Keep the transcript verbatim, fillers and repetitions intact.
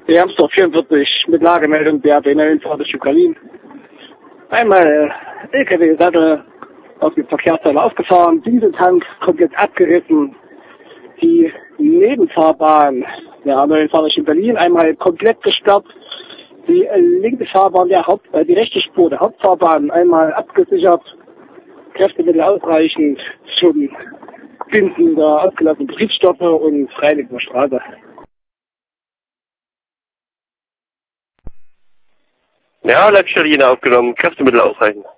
B Amsdorf vierundvierzig mit Lagemeldung B R B neunundzwanzig Stukalin. Einmal L K W-Sattel aus dem Verkehrsteil aufgefahren, Dieseltank komplett abgerissen, die Nebenfahrbahn der A neunundzwanzig in Berlin einmal komplett gesperrt, die linke Fahrbahn der Haupt, äh, die rechte Spur der Hauptfahrbahn einmal abgesichert, Kräftemittel ausreichend zum Binden der ausgelassenen Betriebsstoffe und Freiliegen der Straße. Ja, Leitstelle aufgenommen, Kräftemittel ausreichend.